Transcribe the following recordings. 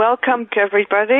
welcome everybody.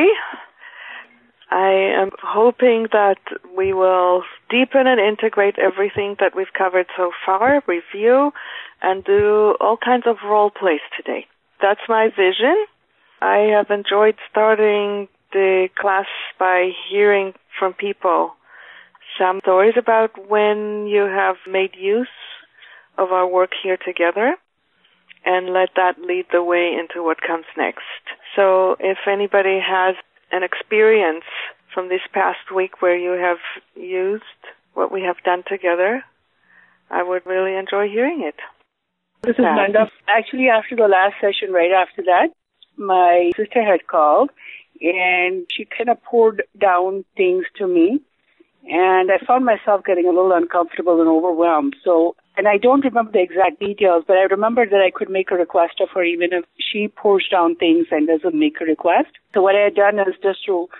I am hoping that we will deepen and integrate everything that we've covered so far, review, and do all kinds of role plays today. That's my vision. I have enjoyed starting the class by hearing from people some stories about when you have made use of our work here together, and let that lead the way into what comes next. So if anybody has an experience from this past week where you have used what we have done together, I would really enjoy hearing it. This is Nanda. Actually, after the last session, right after that, my sister had called, and she kind of poured down things to me, and I found myself getting a little uncomfortable and overwhelmed. And I don't remember the exact details, but I remember that I could make a request of her even if she pours down things and doesn't make a request. So what I had done is just to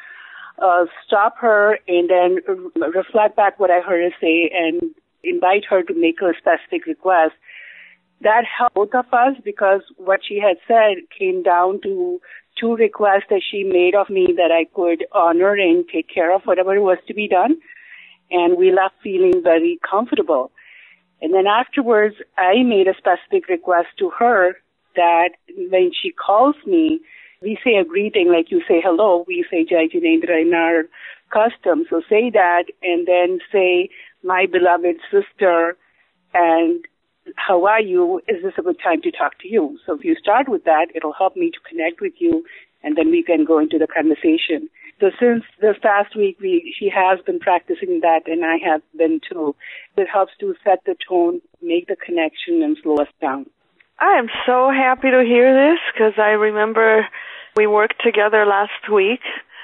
stop her and then reflect back what I heard her say and invite her to make a specific request. That helped both of us because what she had said came down to 2 requests that she made of me that I could honor and take care of whatever was to be done. And we left feeling very comfortable. And then afterwards, I made a specific request to her that when she calls me, we say a greeting like you say hello, we say Jai Jinendra in our custom. So say that and then say, my beloved sister, and how are you? Is this a good time to talk to you? So if you start with that, it'll help me to connect with you, and then we can go into the conversation. So since this past week, she has been practicing that, and I have been too. It helps to set the tone, make the connection, and slow us down. I am so happy to hear this because I remember we worked together last week.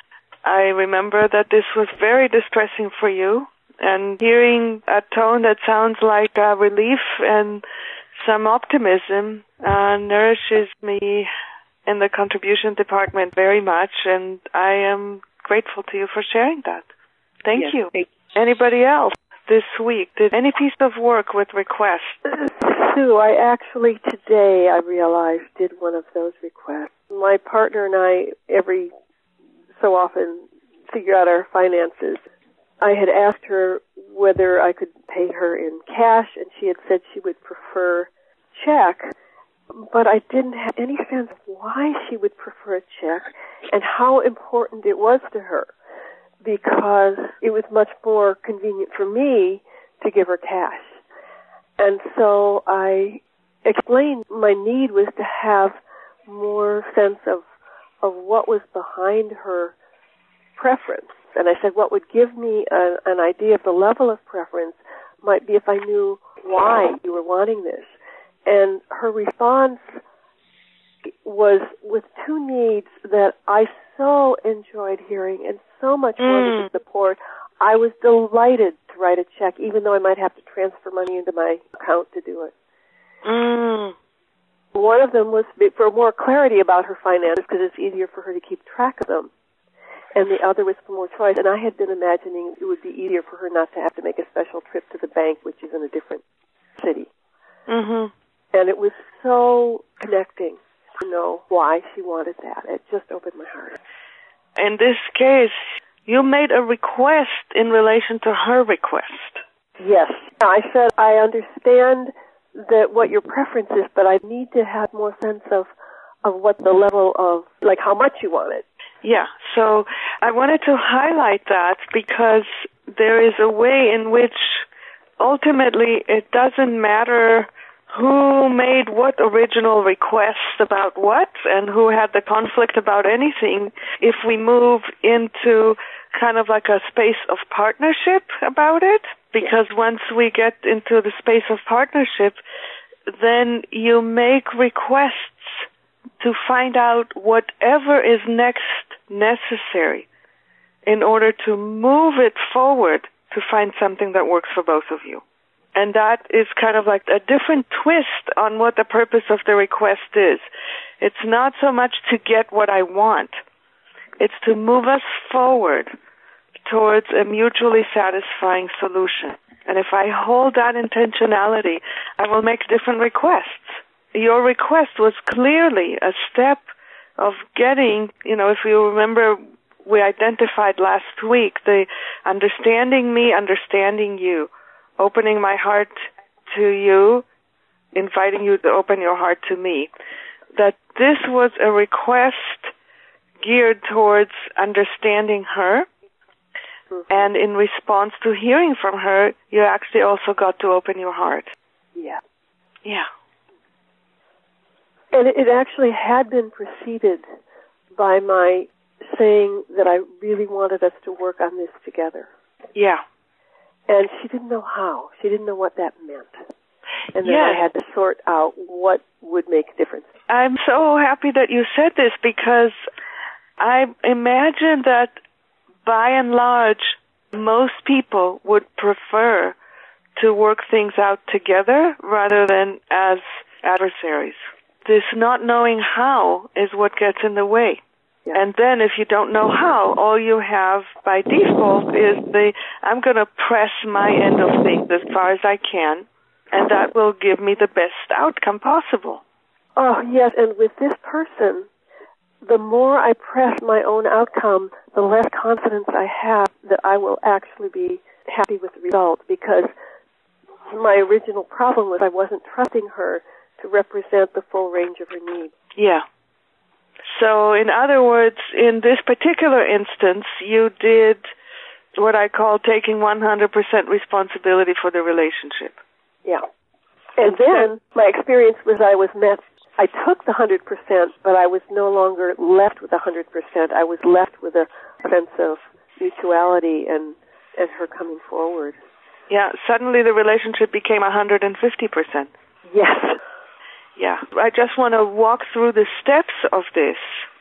I remember that this was very distressing for you, and hearing a tone that sounds like relief and some optimism nourishes me in the contribution department very much, and I am grateful to you for sharing that. Thank you. Anybody else this week did any piece of work with requests? Sue, I actually today, I realized, did one of those requests. My partner and I every so often figure out our finances. I had asked her whether I could pay her in cash, and she had said she would prefer check. But I didn't have any sense of why she would prefer a check and how important it was to her, because it was much more convenient for me to give her cash. And so I explained my need was to have more sense of what was behind her preference. And I said what would give me an idea of the level of preference might be if I knew why you were wanting this. And her response was with 2 needs that I so enjoyed hearing and so much wanted to support. I was delighted to write a check, even though I might have to transfer money into my account to do it. One of them was for more clarity about her finances because it's easier for her to keep track of them. And the other was for more choice. And I had been imagining it would be easier for her not to have to make a special trip to the bank, which is in a different city. And it was so connecting to know why she wanted that. It just opened my heart. In this case, you made a request in relation to her request. Yes. I said, I understand that what your preference is, but I need to have more sense of what the level of, like how much you want it. Yeah, so I wanted to highlight that because there is a way in which ultimately it doesn't matter who made what original request about what and who had the conflict about anything if we move into kind of like a space of partnership about it. Because once we get into the space of partnership, then you make requests to find out whatever is next necessary in order to move it forward to find something that works for both of you. And that is kind of like a different twist on what the purpose of the request is. It's not so much to get what I want. It's to move us forward towards a mutually satisfying solution. And if I hold that intentionality, I will make different requests. Your request was clearly a step of getting, if you remember, we identified last week the understanding me, understanding you, opening my heart to you, inviting you to open your heart to me, that this was a request geared towards understanding her. And in response to hearing from her, you actually also got to open your heart. Yeah. Yeah. And it actually had been preceded by my saying that I really wanted us to work on this together. Yeah. And she didn't know how. She didn't know what that meant. And then yes. I had to sort out what would make a difference. I'm so happy that you said this, because I imagine that by and large, most people would prefer to work things out together rather than as adversaries. This not knowing how is what gets in the way. Yeah. And then if you don't know how, all you have by default is I'm going to press my end of things as far as I can, and that will give me the best outcome possible. Oh, yes, and with this person, the more I press my own outcome, the less confidence I have that I will actually be happy with the result, because my original problem was I wasn't trusting her to represent the full range of her needs. Yeah. So, in other words, in this particular instance, you did what I call taking 100% responsibility for the relationship. Yeah. And then my experience was I took the 100%, but I was no longer left with 100%. I was left with a sense of mutuality and her coming forward. Yeah, suddenly the relationship became 150%. Yes. Yeah, I just want to walk through the steps of this,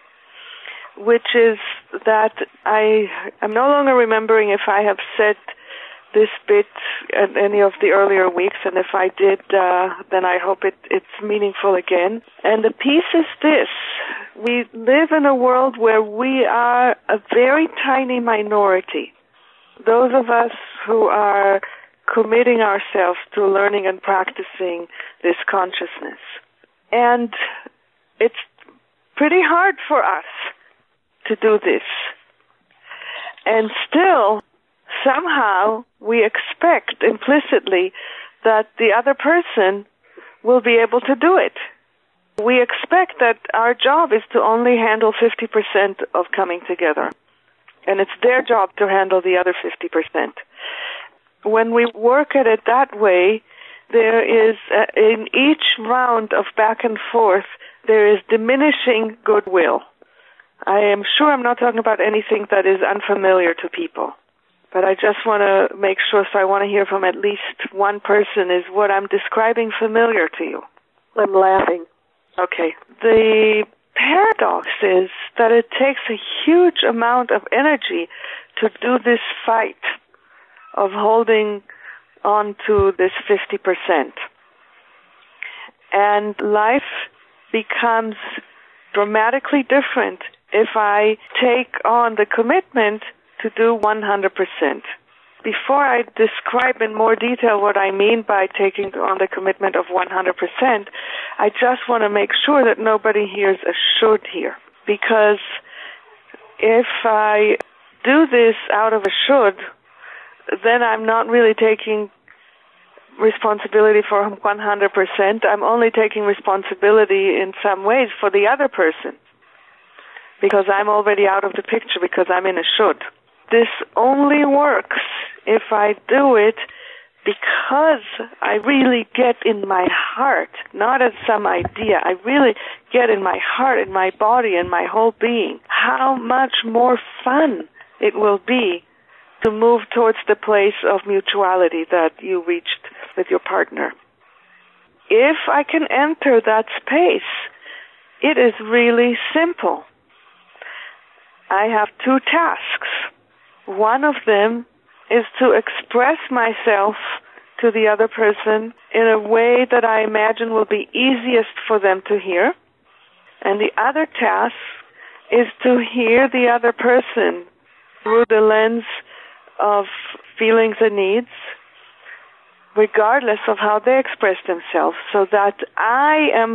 which is that I'm no longer remembering if I have said this bit at any of the earlier weeks, and if I did, then I hope it's meaningful again. And the piece is this: we live in a world where we are a very tiny minority. Those of us who are committing ourselves to learning and practicing this consciousness. And it's pretty hard for us to do this. And still, somehow, we expect implicitly that the other person will be able to do it. We expect that our job is to only handle 50% of coming together. And it's their job to handle the other 50%. When we work at it that way, there is, in each round of back and forth, there is diminishing goodwill. I am sure I'm not talking about anything that is unfamiliar to people. But I just want to make sure, so I want to hear from at least one person, is what I'm describing familiar to you? I'm laughing. Okay. The paradox is that it takes a huge amount of energy to do this fight of holding on to this 50%. And life becomes dramatically different if I take on the commitment to do 100%. Before I describe in more detail what I mean by taking on the commitment of 100%, I just want to make sure that nobody hears a should here. Because if I do this out of a should, then I'm not really taking responsibility for 100%. I'm only taking responsibility in some ways for the other person, because I'm already out of the picture, because I'm in a should. This only works if I do it because I really get in my heart, not as some idea. I really get in my heart, in my body, in my whole being, how much more fun it will be to move towards the place of mutuality that you reached with your partner. If I can enter that space, it is really simple. I have two tasks. One of them is to express myself to the other person in a way that I imagine will be easiest for them to hear. And the other task is to hear the other person through the lens of feelings and needs, regardless of how they express themselves, so that I am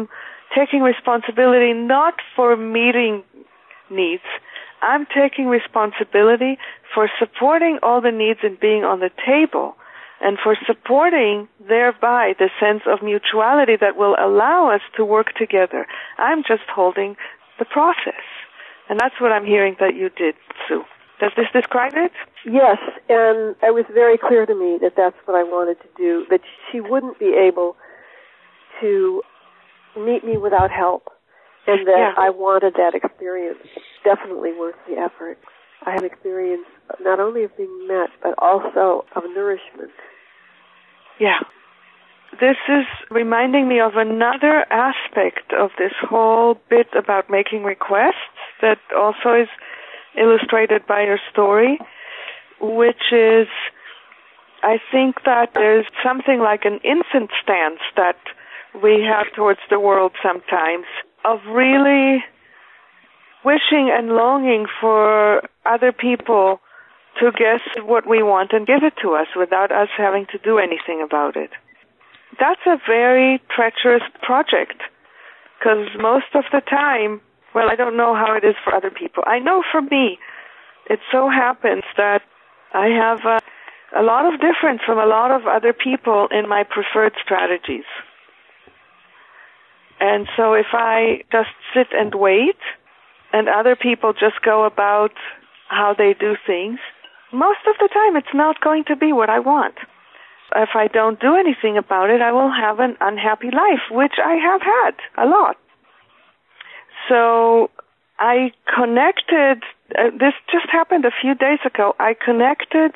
taking responsibility not for meeting needs. I'm taking responsibility for supporting all the needs and being on the table, and for supporting thereby the sense of mutuality that will allow us to work together. I'm just holding the process. And that's what I'm hearing that you did, Sue. Does this describe it? Yes, and it was very clear to me that that's what I wanted to do, that she wouldn't be able to meet me without help, and that I wanted that experience. It's definitely worth the effort. I have experience not only of being met, but also of nourishment. Yeah. This is reminding me of another aspect of this whole bit about making requests that also is illustrated by your story, which is, I think that there's something like an infant stance that we have towards the world sometimes, of really wishing and longing for other people to guess what we want and give it to us without us having to do anything about it. That's a very treacherous project, because most of the time, well, I don't know how it is for other people. I know for me, it so happens that I have a lot of difference from a lot of other people in my preferred strategies. And so if I just sit and wait, and other people just go about how they do things, most of the time it's not going to be what I want. If I don't do anything about it, I will have an unhappy life, which I have had a lot. So I connected, this just happened a few days ago, I connected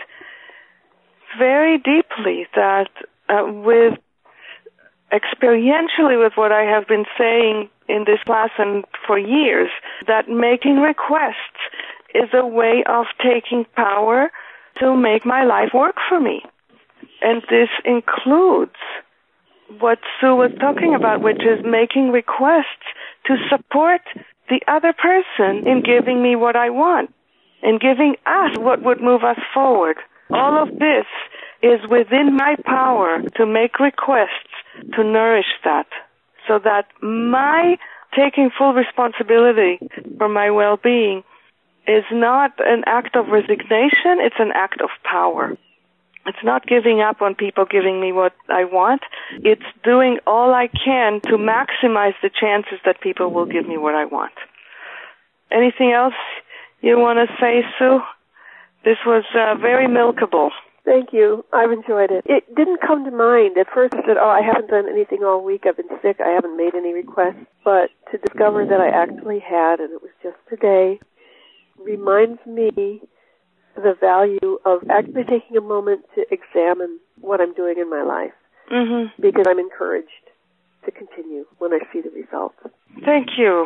very deeply that with experientially with what I have been saying in this class and for years, that making requests is a way of taking power to make my life work for me. And this includes what Sue was talking about, which is making requests to support the other person in giving me what I want, and giving us what would move us forward. All of this is within my power to make requests to nourish that, so that my taking full responsibility for my well-being is not an act of resignation, it's an act of power. It's not giving up on people giving me what I want. It's doing all I can to maximize the chances that people will give me what I want. Anything else you want to say, Sue? This was very milkable. Thank you. I've enjoyed it. It didn't come to mind. At first I said, I haven't done anything all week. I've been sick. I haven't made any requests. But to discover that I actually had, and it was just today, reminds me the value of actually taking a moment to examine what I'm doing in my life. Mm-hmm. Because I'm encouraged to continue when I see the results. Thank you.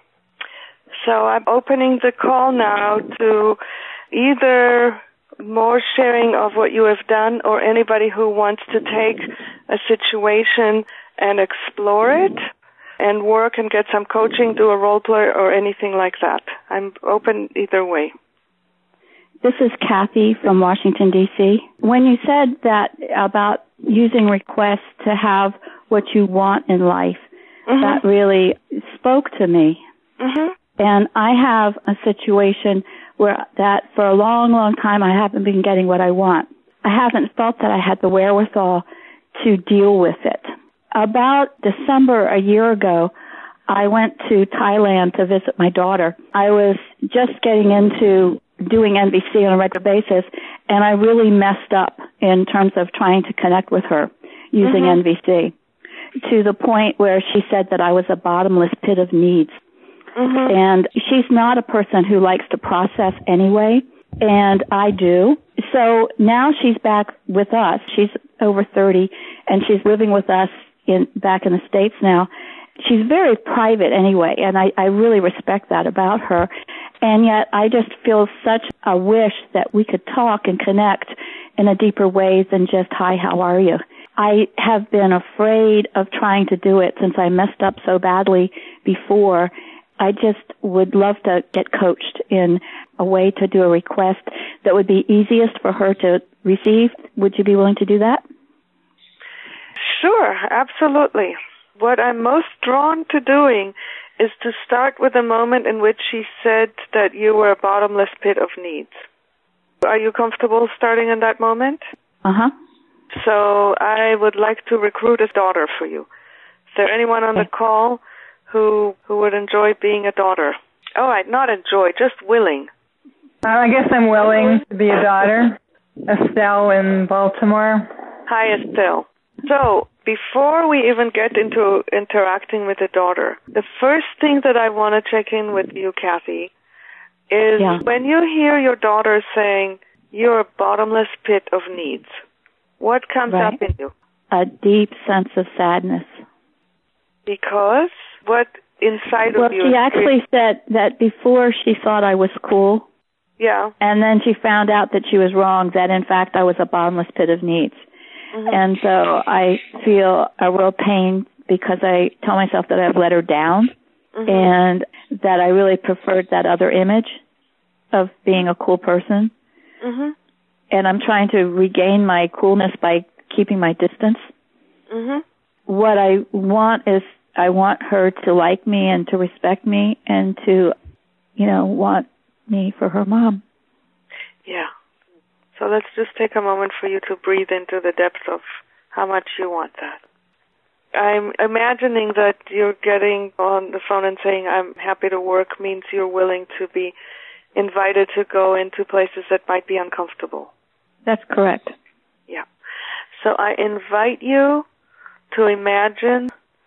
So I'm opening the call now to either more sharing of what you have done, or anybody who wants to take a situation and explore it and work and get some coaching, do a role play or anything like that. I'm open either way. This is Kathy from Washington, D.C. When you said that about using requests to have what you want in life, mm-hmm. that really spoke to me. Mm-hmm. And I have a situation where that for a long, long time I haven't been getting what I want. I haven't felt that I had the wherewithal to deal with it. About December a year ago, I went to Thailand to visit my daughter. I was just getting into doing NVC on a regular basis, and I really messed up in terms of trying to connect with her using mm-hmm. NVC, to the point where she said that I was a bottomless pit of needs. Mm-hmm. And she's not a person who likes to process anyway, and I do. So now she's back with us. She's over 30, and she's living with us back in the States now. She's very private anyway, and I really respect that about her. And yet I just feel such a wish that we could talk and connect in a deeper way than just, hi, how are you? I have been afraid of trying to do it since I messed up so badly before. I just would love to get coached in a way to do a request that would be easiest for her to receive. Would you be willing to do that? Sure, absolutely. what I'm most drawn to doing is to start with a moment in which she said that you were a bottomless pit of needs. Are you comfortable starting in that moment? Uh-huh. So I would like to recruit a daughter for you. Is there anyone on the call who would enjoy being a daughter? Oh, not enjoy, just willing. I guess I'm willing to be a daughter. Estelle in Baltimore. Hi, Estelle. So, before we even get into interacting with the daughter, the first thing that I want to check in with you, Kathy, is when you hear your daughter saying, you're a bottomless pit of needs, what comes up in you? A deep sense of sadness. Because? What inside of you? Well, she actually said that before she thought I was cool. Yeah. And then she found out that she was wrong, that in fact I was a bottomless pit of needs. Mm-hmm. And so I feel a real pain because I tell myself that I've let her down and that I really preferred that other image of being a cool person. Mm-hmm. And I'm trying to regain my coolness by keeping my distance. Mm-hmm. What I want is I want her to like me and to respect me and to, want me for her mom. Yeah. So let's just take a moment for you to breathe into the depths of how much you want that. I'm imagining that you're getting on the phone and saying, I'm happy to work, means you're willing to be invited to go into places that might be uncomfortable. That's correct. Yeah. So I invite you to imagine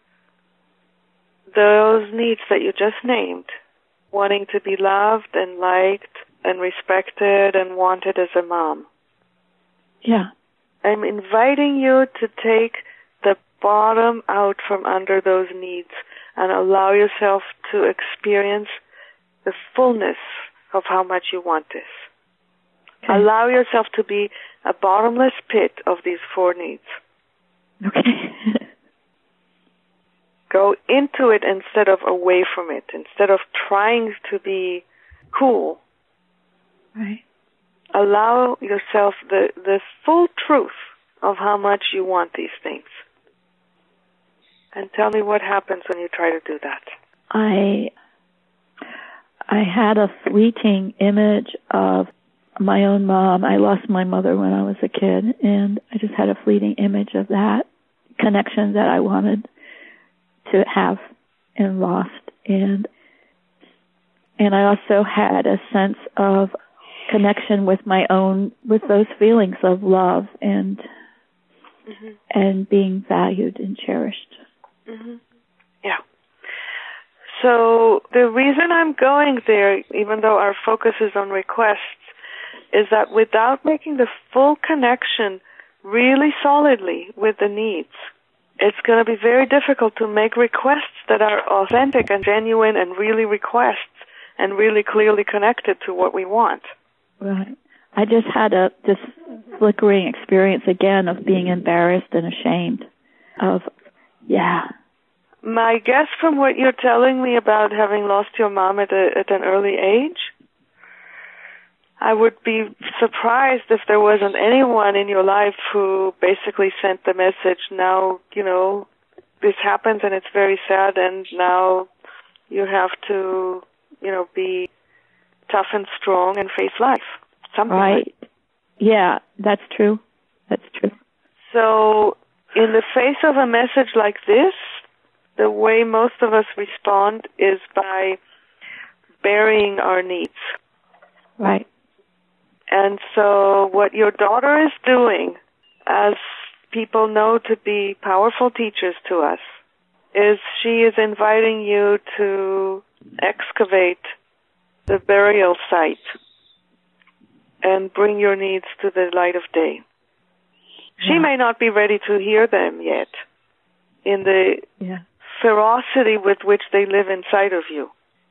those needs that you just named, wanting to be loved and liked and respected and wanted as a mom. Yeah. I'm inviting you to take the bottom out from under those needs and allow yourself to experience the fullness of how much you want this. Okay. Allow yourself to be a bottomless pit of these 4 needs. Okay. Go into it instead of away from it, instead of trying to be cool. Right. Allow yourself the full truth of how much you want these things. And tell me what happens when you try to do that. I had a fleeting image of my own mom. I lost my mother when I was a kid, and I just had a fleeting image of that connection that I wanted to have and lost. And I also had a sense of connection with with those feelings of love and being valued and cherished. Mm-hmm. Yeah. So the reason I'm going there, even though our focus is on requests, is that without making the full connection really solidly with the needs, it's going to be very difficult to make requests that are authentic and genuine and really requests and really clearly connected to what we want. Right. I just had this flickering experience again of being embarrassed and ashamed of, My guess from what you're telling me about having lost your mom at an early age, I would be surprised if there wasn't anyone in your life who basically sent the message, now, this happens and it's very sad and now you have to, be tough and strong and face life. Something right. Like. Yeah, that's true. That's true. So in the face of a message like this, the way most of us respond is by burying our needs. Right. And so what your daughter is doing, as people know to be powerful teachers to us, is she is inviting you to excavate the burial site and bring your needs to the light of day. Yeah. She may not be ready to hear them yet in the ferocity with which they live inside of you.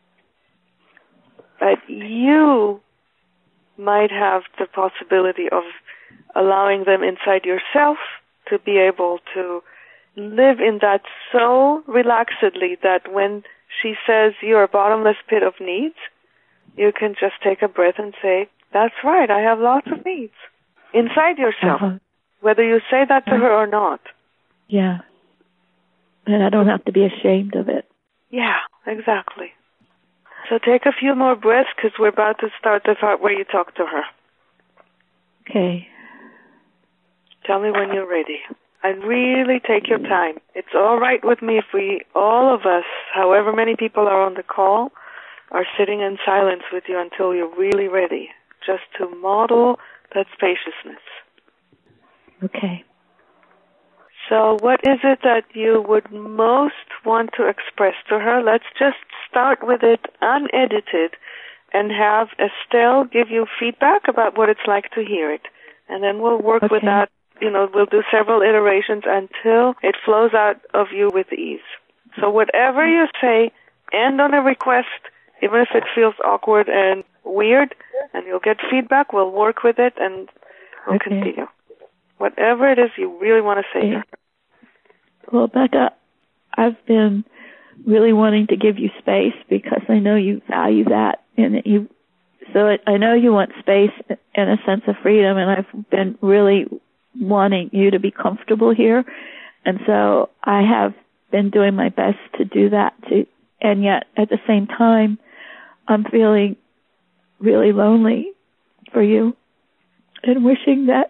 But you might have the possibility of allowing them inside yourself to be able to live in that so relaxedly that when she says you're a bottomless pit of needs, you can just take a breath and say, that's right, I have lots of needs inside yourself, whether you say that to her or not. Yeah. And I don't have to be ashamed of it. Yeah, exactly. So take a few more breaths because we're about to start the part where you talk to her. Okay. Tell me when you're ready. And really take your time. It's all right with me if we, all of us, however many people are on the call, are sitting in silence with you until you're really ready, just to model that spaciousness. Okay. So what is it that you would most want to express to her? Let's just start with it unedited and have Estelle give you feedback about what it's like to hear it. And then we'll work with that. We'll do several iterations until it flows out of you with ease. So whatever you say, end on a request, even if it feels awkward and weird, and you'll get feedback, we'll work with it, and we'll continue. Whatever it is you really want to say to her. Well, Becca, I've been really wanting to give you space because I know you value that, and I know you want space and a sense of freedom, and I've been really wanting you to be comfortable here, and so I have been doing my best to do that too. And yet, at the same time, I'm feeling really lonely for you, and wishing that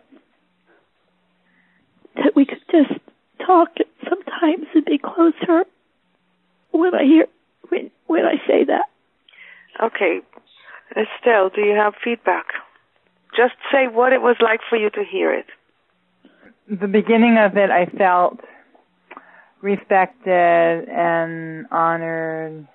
we could just talk sometimes and be closer when I say that. Okay. Estelle, do you have feedback? Just say what it was like for you to hear it. The beginning of it, I felt respected and honored,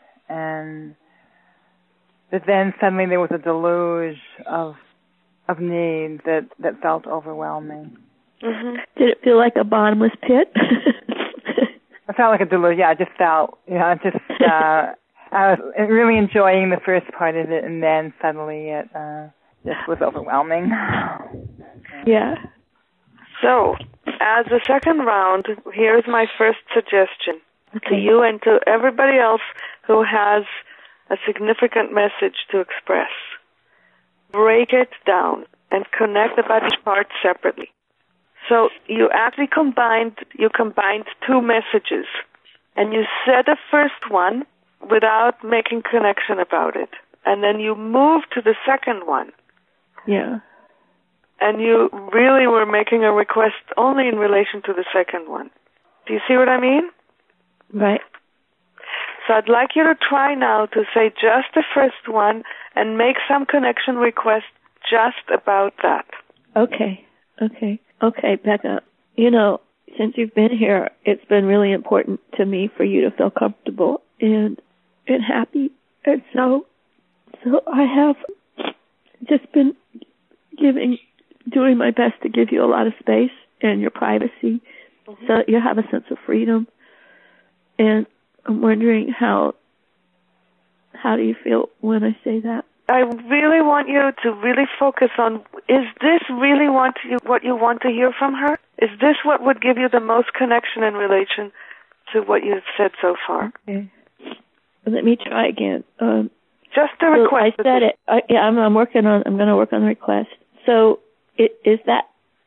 but then suddenly there was a deluge of need that felt overwhelming. Mm-hmm. Did it feel like a bottomless pit? I felt like a deluge. Yeah, I just felt, I was really enjoying the first part of it, and then suddenly it just was overwhelming. Yeah. So, as the second round, here's my first suggestion to you and to everybody else who has a significant message to express. Break it down and connect about each part separately. So you actually combined two messages, and you said the first one without making connection about it, and then you moved to the second one. Yeah. And you really were making a request only in relation to the second one. Do you see what I mean? Right. So I'd like you to try now to say just the first one and make some connection request just about that. Okay, Becca. Since you've been here, it's been really important to me for you to feel comfortable and happy. And so I have just been doing my best to give you a lot of space and your privacy, so that you have a sense of freedom. And I'm wondering how do you feel when I say that? I really want you to really focus on, is this really what you want to hear from her? Is this what would give you the most connection in relation to what you've said so far? Okay. Let me try again. Just a request. I said it. I'm going to work on the request. So, is that,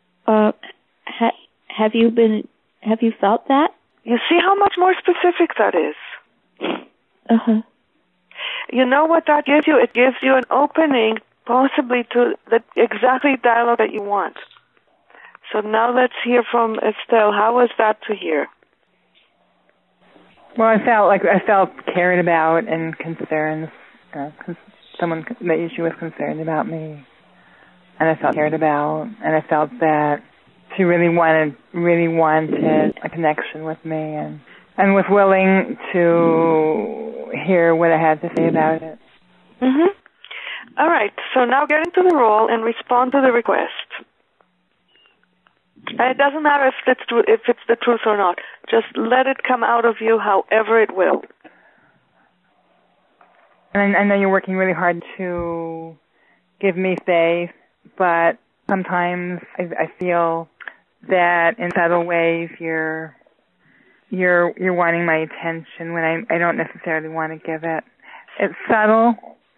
have you felt that? You see how much more specific that is? Uh-huh. You know what that gives you? It gives you an opening possibly to the exactly dialogue that you want. So now let's hear from Estelle. How was that to hear? Well, I felt cared about and concerned. That she was concerned about me, and I felt cared about, and I felt that she really wanted a connection with me, and was willing to hear what I had to say about it. Mm-hmm. All right. So now get into the role and respond to the request. And it doesn't matter if it's the truth or not. Just let it come out of you however it will. And I know you're working really hard to give me space, but sometimes I feel that in subtle ways you're wanting my attention when I don't necessarily want to give it. It's subtle,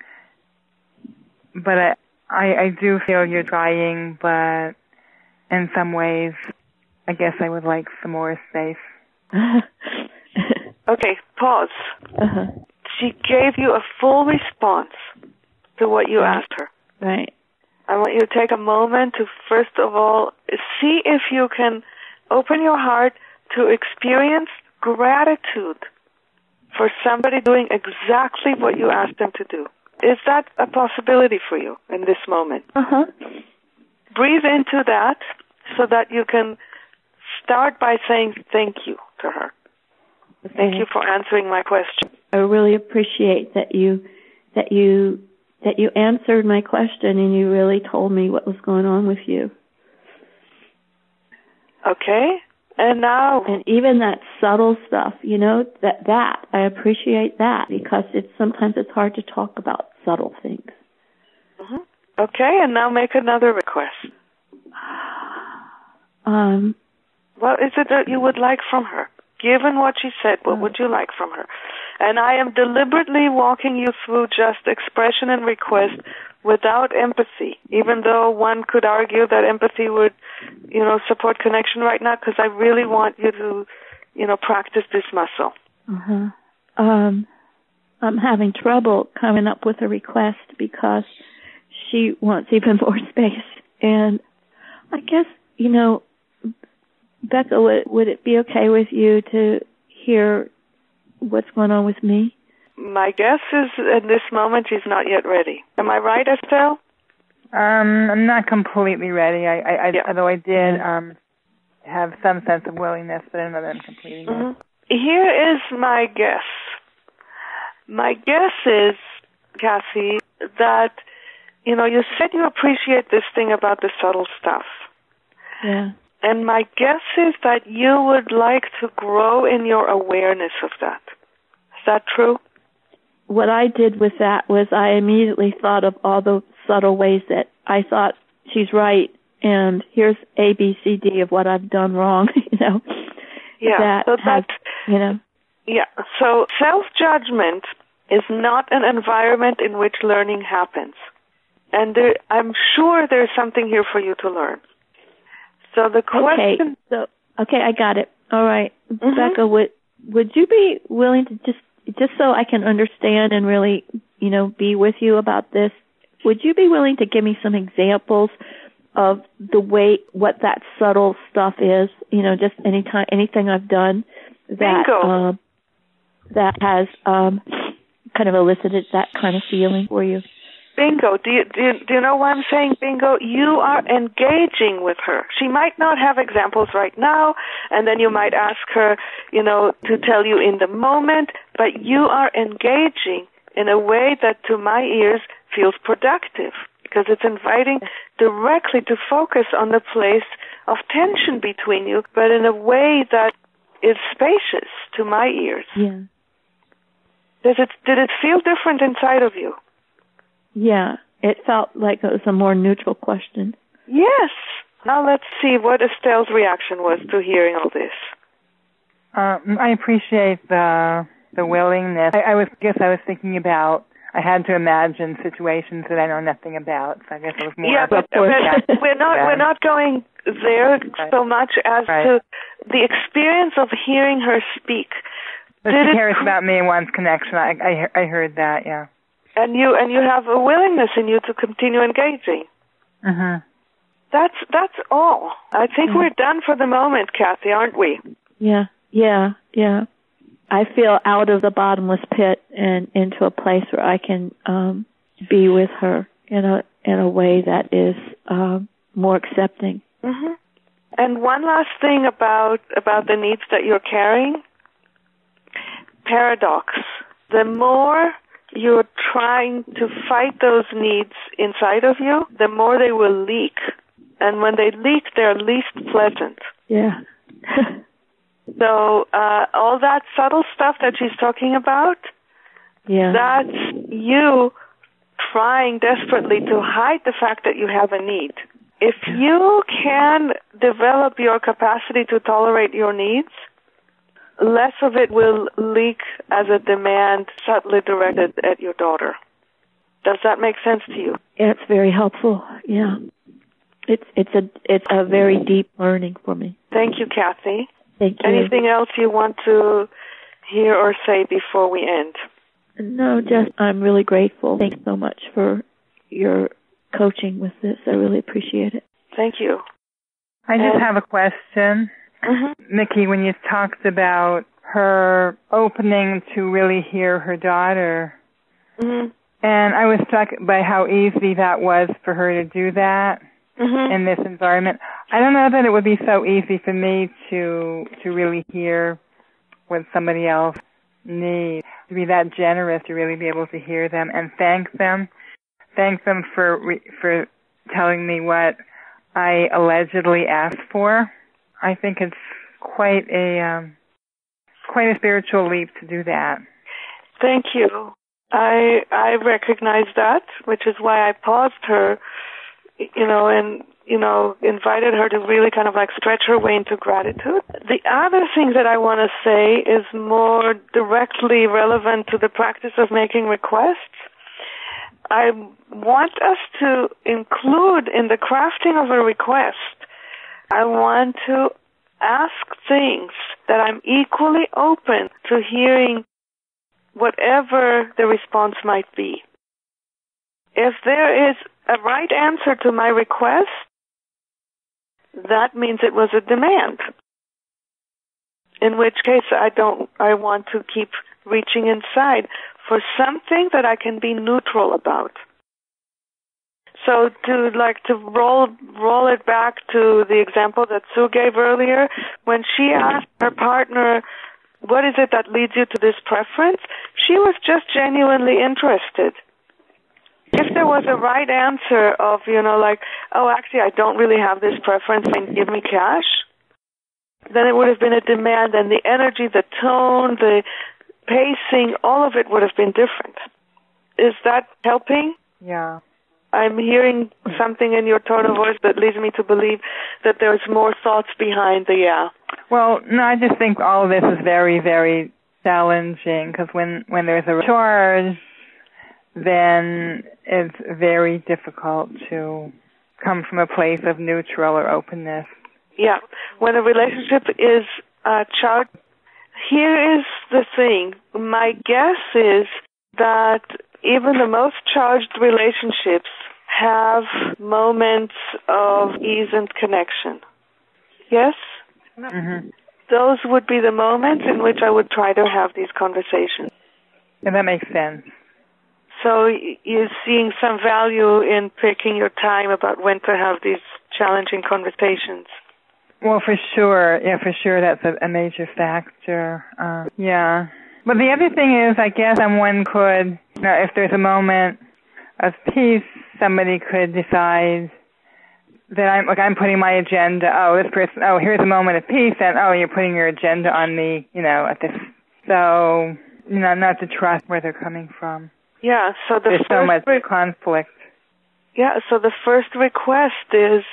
but I do feel you're trying, but in some ways I guess I would like some more space. Okay, pause. Uh-huh. She gave you a full response to what you asked her. Right. I want you to take a moment to, first of all, see if you can open your heart to experience gratitude for somebody doing exactly what you asked them to do. Is that a possibility for you in this moment? Uh-huh. Breathe into that so that you can start by saying thank you to her. Okay. Thank you for answering my question. I really appreciate that you answered my question and you really told me what was going on with you. Okay. And now, and even that subtle stuff, that I appreciate that because sometimes it's hard to talk about subtle things. Mm-hmm. Okay, and now make another request. What is it that you would like from her? Given what she said, what would you like from her? And I am deliberately walking you through just expression and request without empathy, even though one could argue that empathy would, support connection right now, because I really want you to, practice this muscle. Uh-huh. I'm having trouble coming up with a request because she wants even more space. And I guess, Becca, would it be okay with you to hear what's going on with me? My guess is at this moment she's not yet ready. Am I right, Estelle? I'm not completely ready. Although I did have some sense of willingness, but I don't know that I'm completely ready. Here is my guess. My guess is, Kathy, that, you said you appreciate this thing about the subtle stuff. Yeah. And my guess is that you would like to grow in your awareness of that. Is that true? What I did with that was I immediately thought of all the subtle ways that I thought she's right, and here's A, B, C, D of what I've done wrong, Yeah. Yeah. So self-judgment is not an environment in which learning happens. And I'm sure there's something here for you to learn. So the question... Okay, I got it. All right. Mm-hmm. Becca, would you be willing to just so I can understand and really, be with you about this, would you be willing to give me some examples of the way, what that subtle stuff is, just anything I've done that, that has, kind of elicited that kind of feeling for you? Bingo. Do you know why I'm saying bingo? You are engaging with her. She might not have examples right now, and then you might ask her, to tell you in the moment, but you are engaging in a way that to my ears feels productive because it's inviting directly to focus on the place of tension between you, but in a way that is spacious to my ears. Yeah. Did it feel different inside of you? Yeah, it felt like it was a more neutral question. Yes. Now let's see what Estelle's reaction was to hearing all this. I appreciate the willingness. I was thinking about, I had to imagine situations that I know nothing about, so I guess it was more... Yeah, but we're not going there so much as to the experience of hearing her speak. But she cares about me and wants connection. I heard that, yeah. And you have a willingness in you to continue engaging. Mm-hmm. That's all. I think we're done for the moment, Kathy, aren't we? Yeah. I feel out of the bottomless pit and into a place where I can be with her in a way that is more accepting. Mm-hmm. And one last thing about the needs that you're carrying. Paradox. The more you're trying to fight those needs inside of you, the more they will leak. And when they leak, they're least pleasant. Yeah. So all that subtle stuff that she's talking about, that's you trying desperately to hide the fact that you have a need. If you can develop your capacity to tolerate your needs, less of it will leak as a demand subtly directed at your daughter. Does that make sense to you? It's very helpful. Yeah. It's a very deep learning for me. Thank you, Kathy. Thank you. Anything else you want to hear or say before we end? No, just I'm really grateful. Thanks so much for your coaching with this. I really appreciate it. Thank you. I just have a question. Mm-hmm. Nikki, when you talked about her opening to really hear her daughter, mm-hmm. and I was struck by how easy that was for her to do that mm-hmm. in this environment. I don't know that it would be so easy for me to really hear what somebody else needs, to be that generous, to really be able to hear them and thank them for telling me what I allegedly asked for. I think it's quite a spiritual leap to do that. Thank you. I recognize that, which is why I paused her, and invited her to really kind of like stretch her way into gratitude. The other thing that I want to say is more directly relevant to the practice of making requests. I want us to include in the crafting of a request, I want to ask things that I'm equally open to hearing whatever the response might be. If there is a right answer to my request, that means it was a demand. In which case I want to keep reaching inside for something that I can be neutral about. So to roll it back to the example that Sue gave earlier, when she asked her partner, what is it that leads you to this preference? She was just genuinely interested. If there was a right answer of, actually I don't really have this preference and give me cash, then it would have been a demand, and the energy, the tone, the pacing, all of it would have been different. Is that helping? Yeah. I'm hearing something in your tone of voice that leads me to believe that there's more thoughts behind the yeah. Well, no, I just think all of this is very, very challenging, because when there's a charge, then it's very difficult to come from a place of neutral or openness. Yeah. When a relationship is charged, here is the thing. My guess is that even the most charged relationships have moments of ease and connection. Yes? Mm-hmm. Those would be the moments in which I would try to have these conversations. And that makes sense. So you're seeing some value in picking your time about when to have these challenging conversations. Well, for sure. Yeah, for sure that's a major factor. Yeah. But the other thing is, I guess someone could, if there's a moment of peace, somebody could decide that I'm putting my agenda, here's a moment of peace, and you're putting your agenda on me, at this. So, not to trust where they're coming from. Yeah, so there's so much conflict. Yeah, so the first request is,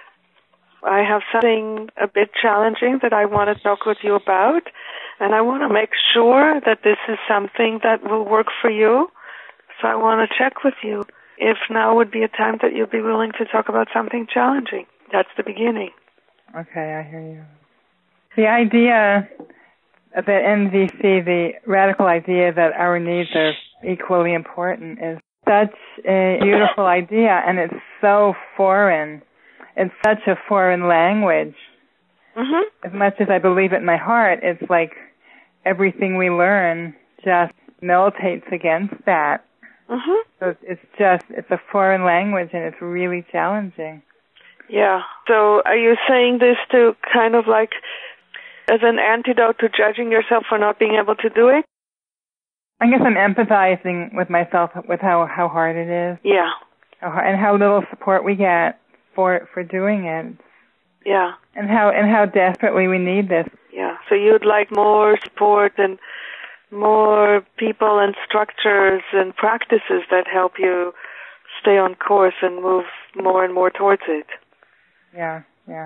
I have something a bit challenging that I want to talk with you about, and I want to make sure that this is something that will work for you. So I want to check with you if now would be a time that you'd be willing to talk about something challenging. That's the beginning. Okay, I hear you. The idea that NVC, the radical idea that our needs are equally important, is such a beautiful idea, and it's so foreign. It's such a foreign language. Mm-hmm. As much as I believe it in my heart, it's like everything we learn just militates against that. Mm-hmm. So it's a foreign language, and it's really challenging. Yeah. So are you saying this to kind of like as an antidote to judging yourself for not being able to do it? I guess I'm empathizing with myself with how hard it is. Yeah. And how little support we get for doing it. Yeah. And how desperately we need this. Yeah. So you'd like more support and more people and structures and practices that help you stay on course and move more and more towards it. Yeah.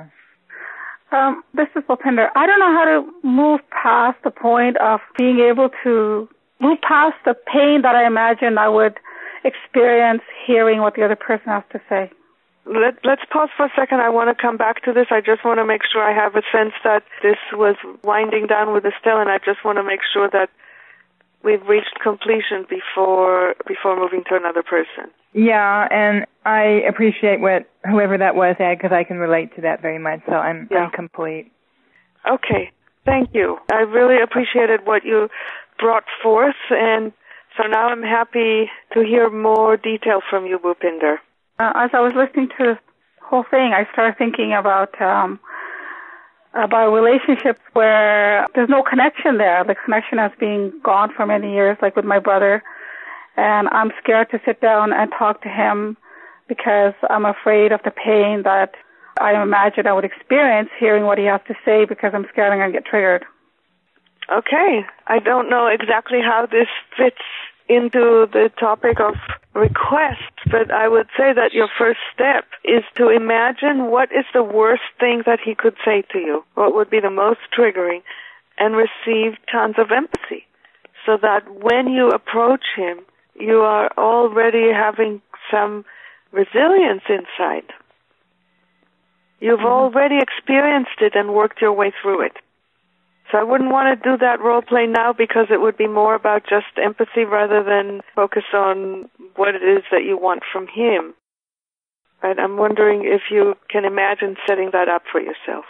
This is Bhupinder. I don't know how to move past the point of being able to move past the pain that I imagine I would experience hearing what the other person has to say. let's pause for a second. I want to come back to this. I just want to make sure I have a sense that this was winding down with Estelle, and I just want to make sure that we've reached completion before moving to another person. Yeah, and I appreciate whoever that was, Ed, because I can relate to that very much, so I'm complete. Okay, thank you. I really appreciated what you brought forth, and so now I'm happy to hear more detail from you, Bhupinder. As I was listening to the whole thing, I started thinking about relationships where there's no connection there. The connection has been gone for many years, like with my brother. And I'm scared to sit down and talk to him because I'm afraid of the pain that I imagine I would experience hearing what he has to say, because I'm scared I'm going to get triggered. Okay. I don't know exactly how this fits into the topic of request, but I would say that your first step is to imagine what is the worst thing that he could say to you, what would be the most triggering, and receive tons of empathy, so that when you approach him, you are already having some resilience inside. You've already experienced it and worked your way through it. So I wouldn't want to do that role play now, because it would be more about just empathy rather than focus on what it is that you want from him. Right? I'm wondering if you can imagine setting that up for yourself.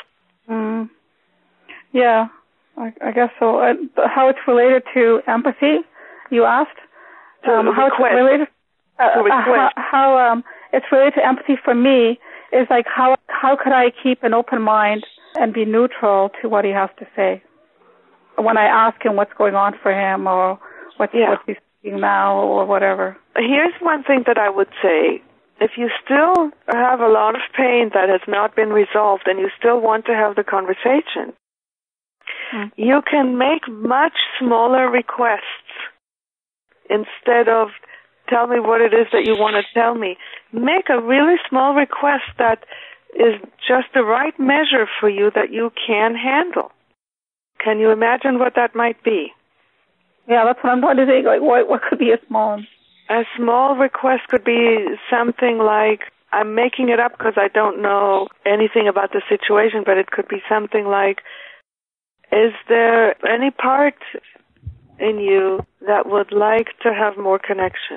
Yeah, I guess so. How it's related to empathy, you asked? How it's related? How it's related to empathy for me is like how could I keep an open mind and be neutral to what he has to say when I ask him what's going on for him, or what's he's thinking now, or whatever. Here's one thing that I would say. If you still have a lot of pain that has not been resolved and you still want to have the conversation, you can make much smaller requests. Instead of tell me what it is that you want to tell me, make a really small request that is just the right measure for you that you can handle. Can you imagine what that might be? Yeah, that's what I'm trying to think. Like, what could be a small one? A small request could be something like, I'm making it up because I don't know anything about the situation, but it could be something like, is there any part in you that would like to have more connection?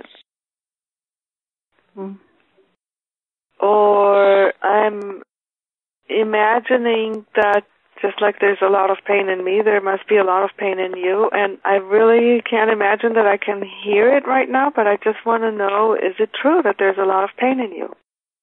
Or I'm imagining that just like there's a lot of pain in me, there must be a lot of pain in you, and I really can't imagine that I can hear it right now, but I just want to know, is it true that there's a lot of pain in you?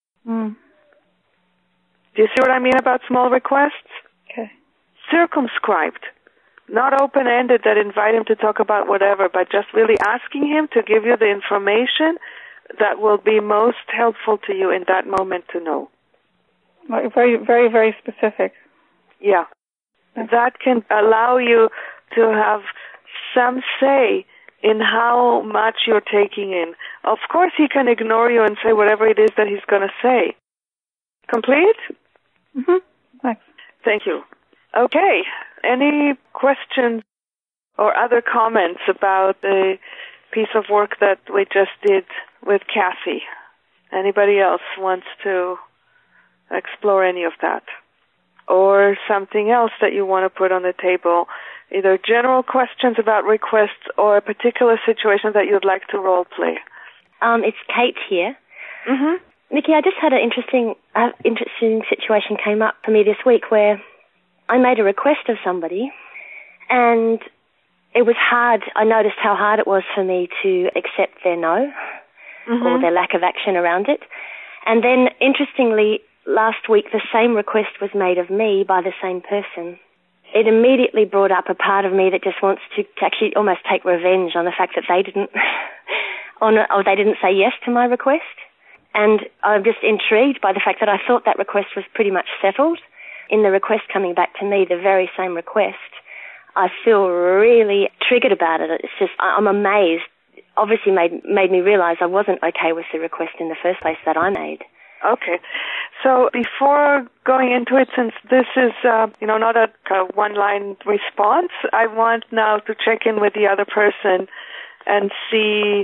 Do you see what I mean about small requests? Okay. Circumscribed. Not open-ended that invite him to talk about whatever, but just really asking him to give you the information that will be most helpful to you in that moment to know. Very, very, very specific. Yeah. That can allow you to have some say in how much you're taking in. Of course, he can ignore you and say whatever it is that he's going to say. Complete? Thanks. Thank you. Okay. Any questions or other comments about the piece of work that we just did with Kathy? Anybody else wants to explore any of that? Or something else that you want to put on the table? Either general questions about requests or a particular situation that you'd like to role play. It's Kate here. Nikki, I just had an interesting situation came up for me this week where I made a request of somebody, and it was hard. I noticed how hard it was for me to accept their no or their lack of action around it. And then, interestingly, last week the same request was made of me by the same person. It immediately brought up a part of me that just wants to actually almost take revenge on the fact that they didn't say yes to my request. And I'm just intrigued by the fact that I thought that request was pretty much settled. In the request coming back to me, the very same request, I feel really triggered about it. It's just, I'm amazed. Obviously made me realize I wasn't okay with the request in the first place that I made. Okay. So before going into it, since this is, not a one-line response, I want now to check in with the other person and see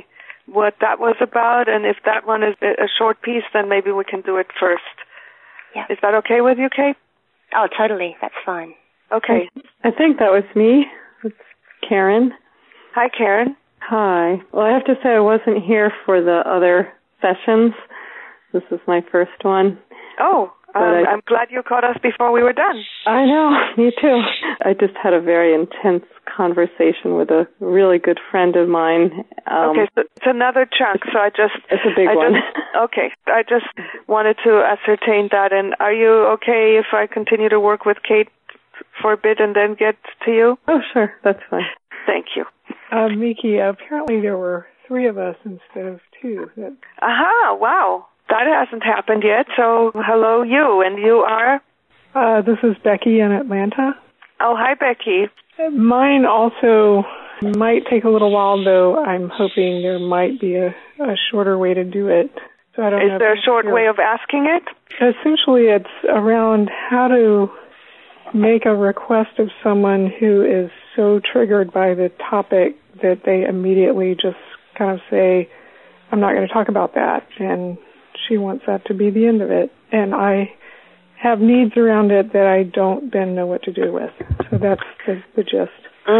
what that was about, and if that one is a short piece, then maybe we can do it first. Yeah. Is that okay with you, Kate? Oh, totally. That's fine. Okay. I think that was me. It's Karen. Hi, Karen. Hi. Well, I have to say I wasn't here for the other sessions. This is my first one. Oh, I'm glad you caught us before we were done. I know, me too. I just had a very intense conversation with a really good friend of mine. Okay, so it's another chunk, so it's a big one. Okay, I just wanted to ascertain that. And are you okay if I continue to work with Kate for a bit and then get to you? Oh, sure, that's fine. Thank you. Miki, apparently there were 3 of us instead of 2. Aha, wow. That hasn't happened yet, so hello you, and you are? This is Becky in Atlanta. Oh, hi Becky. Mine also might take a little while, though I'm hoping there might be a shorter way to do it. So I don't know. Is there a short way of asking it? Essentially, it's around how to make a request of someone who is so triggered by the topic that they immediately just kind of say, I'm not going to talk about that, and she wants that to be the end of it. And I have needs around it that I don't then know what to do with. So that's the gist.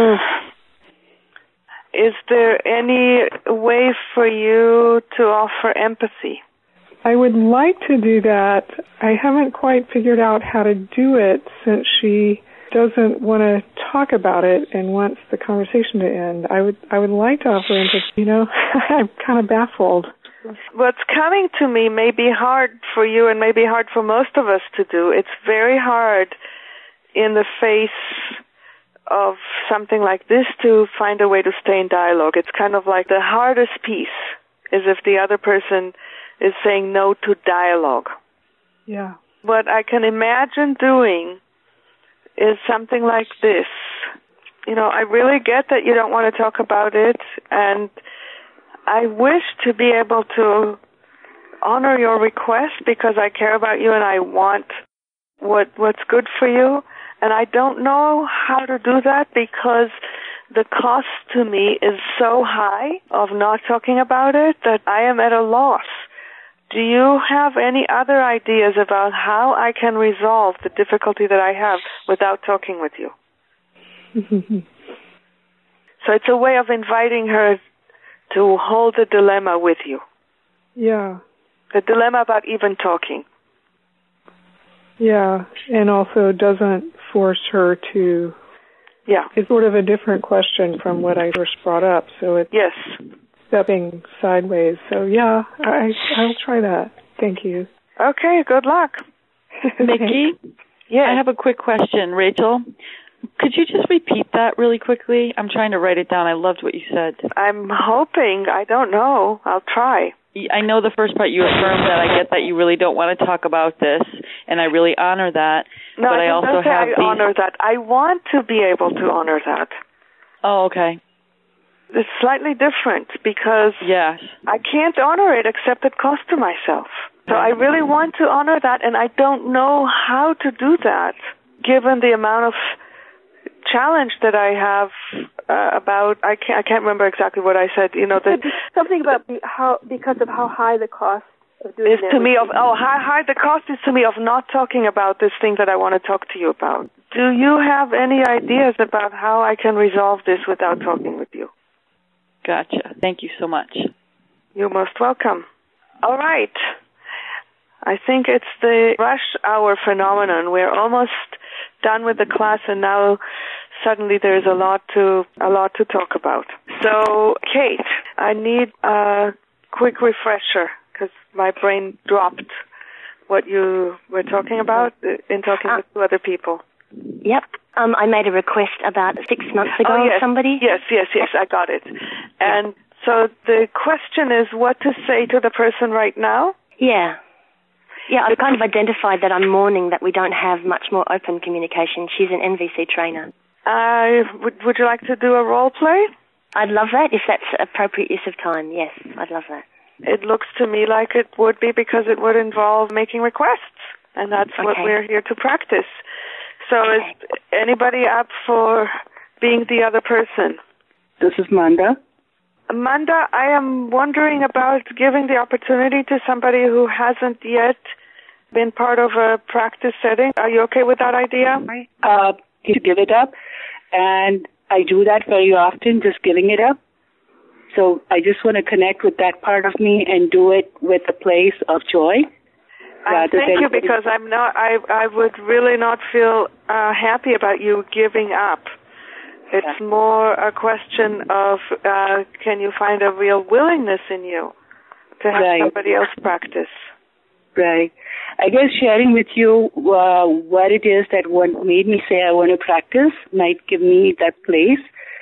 Is there any way for you to offer empathy? I would like to do that. I haven't quite figured out how to do it since she doesn't want to talk about it and wants the conversation to end. I would like to offer empathy. I'm kind of baffled. What's coming to me may be hard for you and may be hard for most of us to do. It's very hard in the face of something like this to find a way to stay in dialogue. It's kind of like the hardest piece is if the other person is saying no to dialogue. Yeah. What I can imagine doing is something like this. I really get that you don't want to talk about it, and I wish to be able to honor your request because I care about you and I want what's good for you. And I don't know how to do that because the cost to me is so high of not talking about it that I am at a loss. Do you have any other ideas about how I can resolve the difficulty that I have without talking with you? So it's a way of inviting her to hold the dilemma with you. Yeah. The dilemma about even talking. Yeah, and also doesn't force her to... Yeah. It's sort of a different question from what I first brought up, so it's yes. Stepping sideways. So, yeah, I'll try that. Thank you. Okay, good luck. Miki? Yes. I have a quick question. Rachel, could you just repeat that really quickly? I'm trying to write it down. I loved what you said. I'm hoping. I don't know. I'll try. I know the first part you affirmed that. I get that you really don't want to talk about this, and I really honor that. No, but I also have honor that. I want to be able to honor that. Oh, okay. It's slightly different because yes. I can't honor it except at cost to myself. So I really want to honor that, and I don't know how to do that given the amount of challenge that I have about. I can't remember exactly what I said. Something about because of how high the cost of doing is to me of how high the cost is to me of not talking about this thing that I want to talk to you about. Do you have any ideas about how I can resolve this without talking with you? Gotcha. Thank you so much. You're most welcome. All right. I think it's the rush hour phenomenon. We're almost done with the class, and now suddenly there's a lot to talk about. So, Kate, I need a quick refresher because my brain dropped what you were talking about in talking with 2 other people. Yep. I made a request about 6 months ago of somebody. Yes, I got it. And so the question is what to say to the person right now? Yeah. Yeah, I've kind of identified that I'm mourning that we don't have much more open communication. She's an NVC trainer. Would you like to do a role play? I'd love that, if that's appropriate use of time. Yes, I'd love that. It looks to me like it would be because it would involve making requests, and that's what we're here to practice. So is anybody up for being the other person? This is Manda. Manda, I am wondering about giving the opportunity to somebody who hasn't yet been part of a practice setting. Are you okay with that idea? To give it up, and I do that very often, just giving it up. So I just want to connect with that part of me and do it with a place of joy. Thank you, because I'm not. I would really not feel happy about you giving up. It's more a question of can you find a real willingness in you to have somebody else practice. Right. I guess sharing with you what it is that made me say I want to practice might give me that place.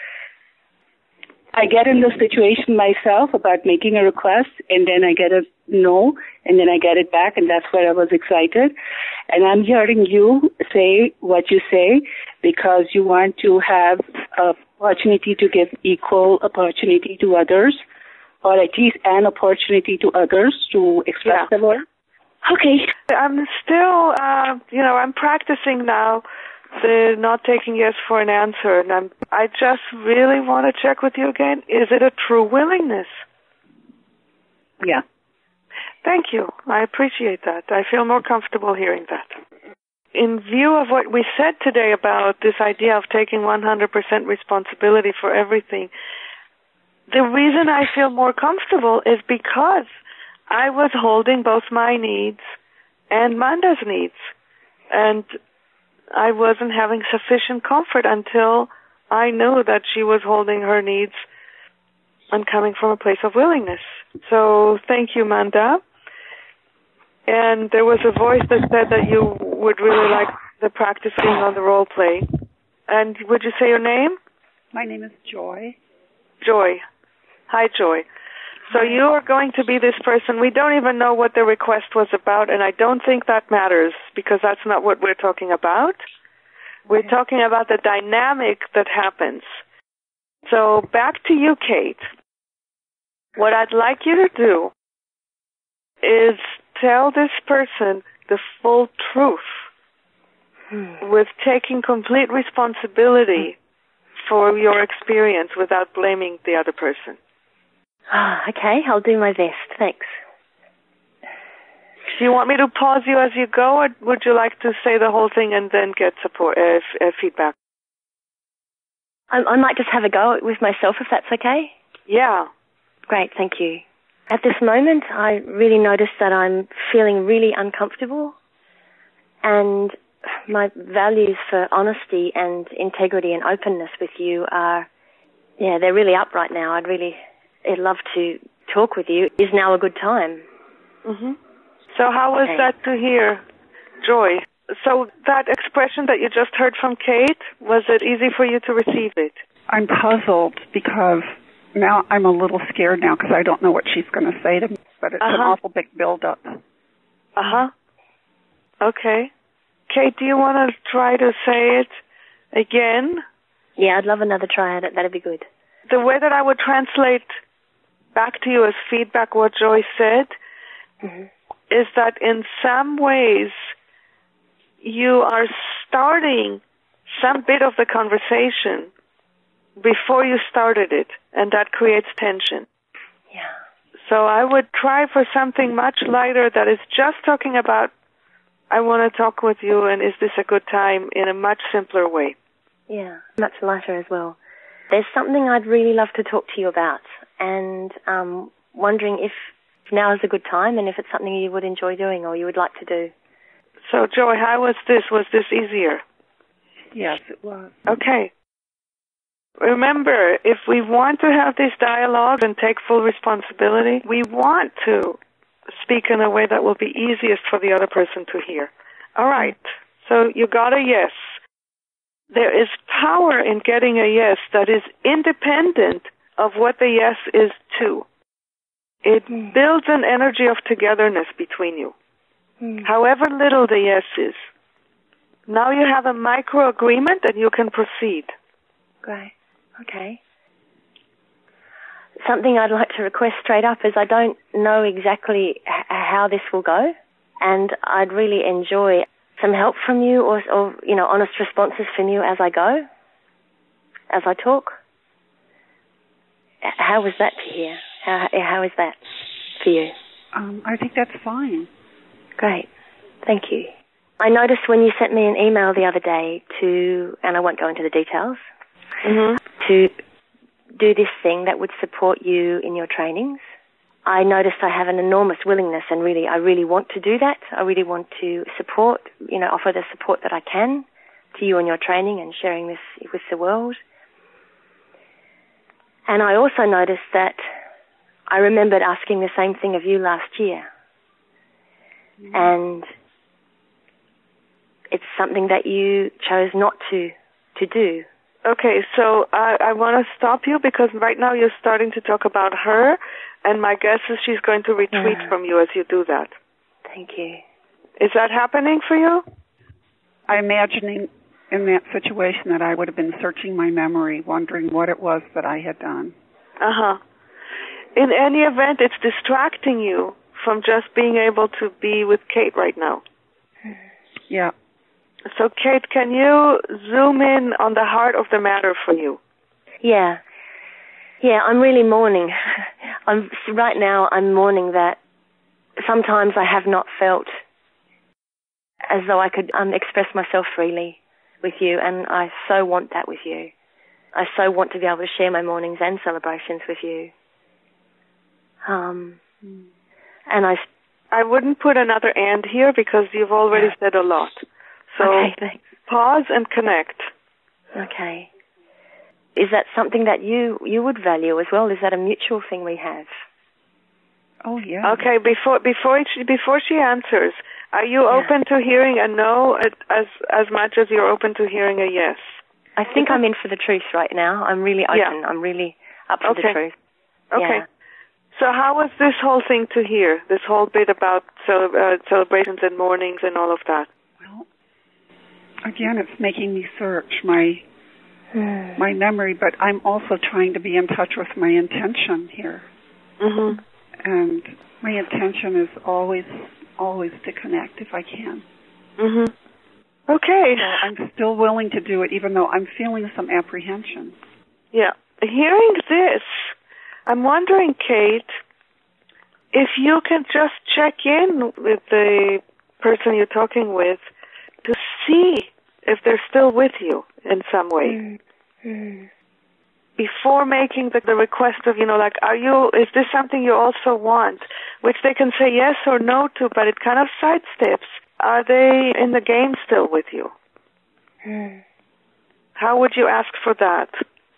I get in the situation myself about making a request, and then I get a no, and then I get it back, and that's where I was excited. And I'm hearing you say what you say because you want to have an opportunity to give equal opportunity to others, or at least an opportunity to others to express the word. Okay. I'm still, I'm practicing now the not taking yes for an answer, and I just really want to check with you again. Is it a true willingness? Yeah. Thank you. I appreciate that. I feel more comfortable hearing that. In view of what we said today about this idea of taking 100% responsibility for everything, the reason I feel more comfortable is because I was holding both my needs and Manda's needs, and I wasn't having sufficient comfort until I knew that she was holding her needs and coming from a place of willingness. So thank you, Manda. And there was a voice that said that you would really like the practicing on the role play. And would you say your name? My name is Joy. Joy. Hi, Joy. So you are going to be this person. We don't even know what the request was about, and I don't think that matters because that's not what we're talking about. We're talking about the dynamic that happens. So back to you, Kate. What I'd like you to do is tell this person the full truth with taking complete responsibility for your experience without blaming the other person. Okay, I'll do my best. Thanks. Do you want me to pause you as you go, or would you like to say the whole thing and then get support, feedback? I might just have a go with myself, if that's okay. Yeah. Great, thank you. At this moment, I really notice that I'm feeling really uncomfortable, and my values for honesty and integrity and openness with you are, they're really up right now. I'd love to talk with you. Is now a good time? Mm-hmm. So how was that to hear, Joy? So that expression that you just heard from Kate, was it easy for you to receive it? I'm puzzled because now I'm a little scared now because I don't know what she's going to say to me, but it's an awful big build-up. Uh-huh. Okay. Kate, do you want to try to say it again? Yeah, I'd love another try at it. That'd be good. The way that I would translate back to you as feedback what Joy said is that in some ways you are starting some bit of the conversation before you started it, and that creates tension. Yeah. So I would try for something much lighter that is just talking about, I want to talk with you, and is this a good time, in a much simpler way. Yeah, much lighter as well. There's something I'd really love to talk to you about, and wondering if now is a good time and if it's something you would enjoy doing or you would like to do. So, Joy, how was this? Was this easier? Yes, it was. Okay. Remember, if we want to have this dialogue and take full responsibility, we want to speak in a way that will be easiest for the other person to hear. All right. So you got a yes. There is power in getting a yes that is independent of what the yes is to. It builds an energy of togetherness between you, however little the yes is. Now you have a micro agreement and you can proceed. Great. Okay. Something I'd like to request straight up is I don't know exactly how this will go, and I'd really enjoy some help from you or honest responses from you as I go, as I talk. How was that to hear? How is that for you? I think that's fine. Great. Thank you. I noticed when you sent me an email the other day and I won't go into the details, to do this thing that would support you in your trainings. I noticed I have an enormous willingness, and I really want to do that. I really want to support, offer the support that I can to you in your training and sharing this with the world. And I also noticed that I remembered asking the same thing of you last year. And it's something that you chose not to do. Okay, so I want to stop you because right now you're starting to talk about her, and my guess is she's going to retreat from you as you do that. Thank you. Is that happening for you? I'm imagining in that situation that I would have been searching my memory, wondering what it was that I had done. In any event, it's distracting you from just being able to be with Kate right now. Yeah. So, Kate, can you zoom in on the heart of the matter for you? Yeah, I'm really mourning. Right now I'm mourning that sometimes I have not felt as though I could express myself freely with you, and I so want that with you. I so want to be able to share my mornings and celebrations with you. And I wouldn't put another "and" here because you've already said a lot. So thanks. Pause and connect. Okay. Is that something that you would value as well? Is that a mutual thing we have? Oh, yeah. Okay, before she answers, are you open to hearing a no as much as you're open to hearing a yes? I think I'm in for the truth right now. I'm really open. Yeah. I'm really up for the truth. Okay. Yeah. So how was this whole thing to hear, this whole bit about celebrations and mornings and all of that? Well, again, it's making me search my memory, but I'm also trying to be in touch with my intention here. Mm-hmm. And my intention is always to connect if I can. Mm-hmm. Okay. So I'm still willing to do it, even though I'm feeling some apprehension. Yeah. Hearing this, I'm wondering, Kate, if you can just check in with the person you're talking with to see if they're still with you in some way. Before making the request of, is this something you also want? Which they can say yes or no to, but it kind of sidesteps. Are they in the game still with you? How would you ask for that?